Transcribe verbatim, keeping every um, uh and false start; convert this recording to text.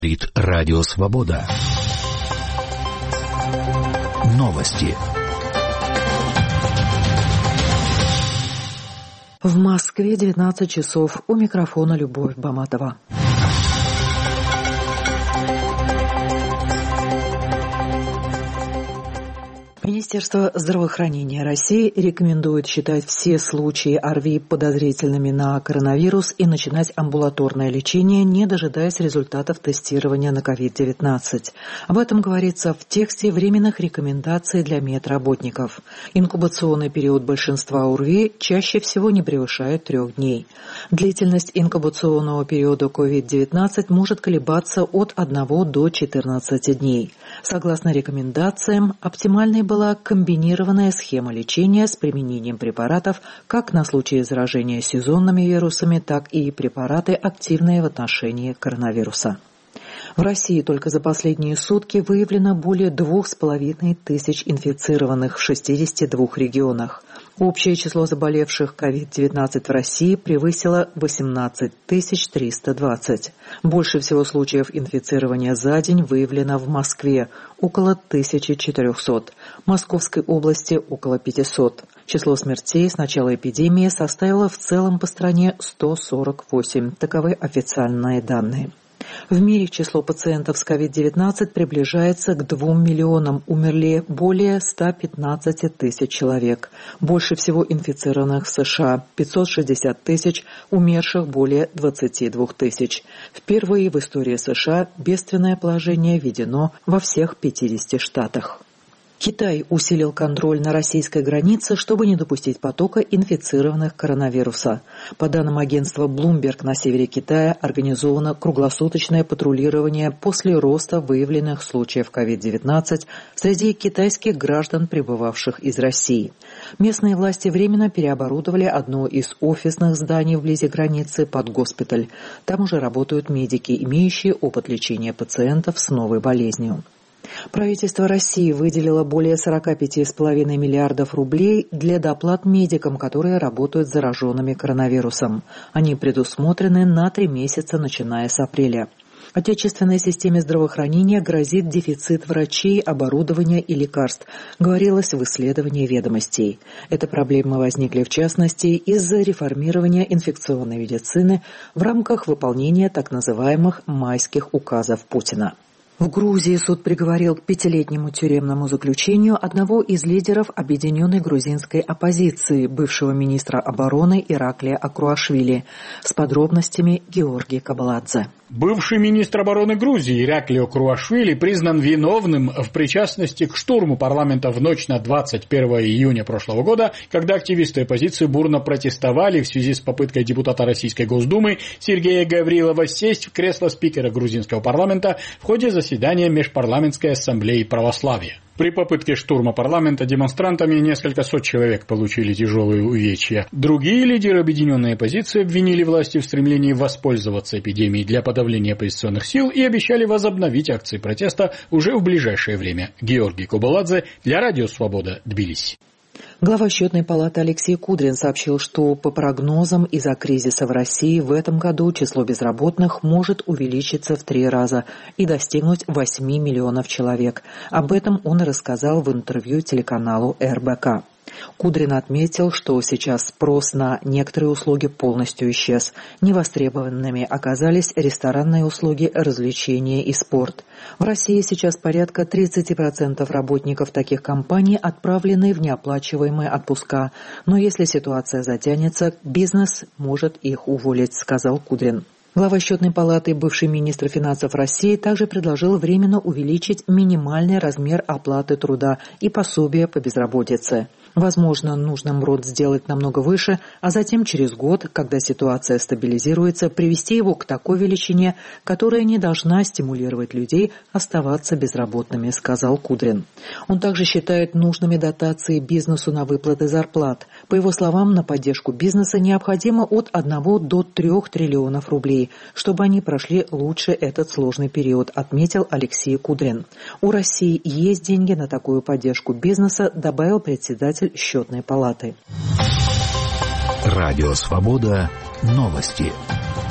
Радио Свобода. Новости. В Москве девятнадцать часов. У микрофона Любовь Баматова. Министерство здравоохранения России рекомендует считать все случаи ОРВИ подозрительными на коронавирус и начинать амбулаторное лечение, не дожидаясь результатов тестирования на ковид девятнадцать. Об этом говорится в тексте временных рекомендаций для медработников. Инкубационный период большинства ОРВИ чаще всего не превышает трех дней. Длительность инкубационного периода ковид девятнадцать может колебаться от одного до четырнадцати дней. Согласно рекомендациям, оптимальной была комбинированная схема лечения с применением препаратов как на случай заражения сезонными вирусами, так и препараты, активные в отношении коронавируса. В России только за последние сутки выявлено более двух с половиной тысяч инфицированных в шестидесяти двух регионах. Общее число заболевших ковид девятнадцать в России превысило восемнадцать тысяч триста двадцать. Больше всего случаев инфицирования за день выявлено в Москве – около тысячи четырехсот, Московской области – около пятисот. Число смертей с начала эпидемии составило в целом по стране сто сорок восемь. Таковы официальные данные. В мире число пациентов с ковид девятнадцать приближается к двум миллионам, умерли более ста пятнадцати тысяч человек. Больше всего инфицированных в США – пятьсот шестьдесят тысяч, умерших более двадцати двух тысяч. Впервые в истории США бедственное положение введено во всех пятидесяти штатах. Китай усилил контроль на российской границе, чтобы не допустить потока инфицированных коронавируса. По данным агентства Bloomberg, на севере Китая организовано круглосуточное патрулирование после роста выявленных случаев ковид девятнадцать среди китайских граждан, прибывавших из России. Местные власти временно переоборудовали одно из офисных зданий вблизи границы под госпиталь. Там уже работают медики, имеющие опыт лечения пациентов с новой болезнью. Правительство России выделило более сорока пяти с половиной миллиардов рублей для доплат медикам, которые работают с зараженными коронавирусом. Они предусмотрены на три месяца, начиная с апреля. Отечественной системе здравоохранения грозит дефицит врачей, оборудования и лекарств, говорилось в исследовании «Ведомостей». Эти проблемы возникли в частности из-за реформирования инфекционной медицины в рамках выполнения так называемых «майских указов Путина». В Грузии суд приговорил к пятилетнему тюремному заключению одного из лидеров объединенной грузинской оппозиции, бывшего министра обороны Ираклия Акруашвили. С подробностями Георгий Кабаладзе. Бывший министр обороны Грузии Ираклио Круашвили признан виновным в причастности к штурму парламента в ночь на двадцать первое июня прошлого года, когда активисты оппозиции бурно протестовали в связи с попыткой депутата Российской Госдумы Сергея Гаврилова сесть в кресло спикера грузинского парламента в ходе заседания Межпарламентской ассамблеи православия. При попытке штурма парламента демонстрантами несколько сот человек получили тяжелые увечья. Другие лидеры объединенной оппозиции обвинили власти в стремлении воспользоваться эпидемией для подавления оппозиционных сил и обещали возобновить акции протеста уже в ближайшее время. Георгий Кабаладзе для Радио Свобода, Тбилиси. Глава Счетной палаты Алексей Кудрин сообщил, что по прогнозам из-за кризиса в России в этом году число безработных может увеличиться в три раза и достигнуть восьми миллионов человек. Об этом он рассказал в интервью телеканалу эр бэ ка. Кудрин отметил, что сейчас спрос на некоторые услуги полностью исчез. Невостребованными оказались ресторанные услуги, развлечения и спорт. В России сейчас порядка тридцать процентов работников таких компаний отправлены в неоплачиваемые отпуска. Но если ситуация затянется, бизнес может их уволить, сказал Кудрин. Глава Счетной палаты, бывший министр финансов России, также предложил временно увеличить минимальный размер оплаты труда и пособия по безработице. Возможно, нужно МРОТ сделать намного выше, а затем через год, когда ситуация стабилизируется, привести его к такой величине, которая не должна стимулировать людей оставаться безработными, сказал Кудрин. Он также считает нужными дотации бизнесу на выплаты зарплат. По его словам, на поддержку бизнеса необходимо от одного до трех триллионов рублей, чтобы они прошли лучше этот сложный период, отметил Алексей Кудрин. У России есть деньги на такую поддержку бизнеса, добавил председатель Счетной палаты. Радио Свобода. Новости.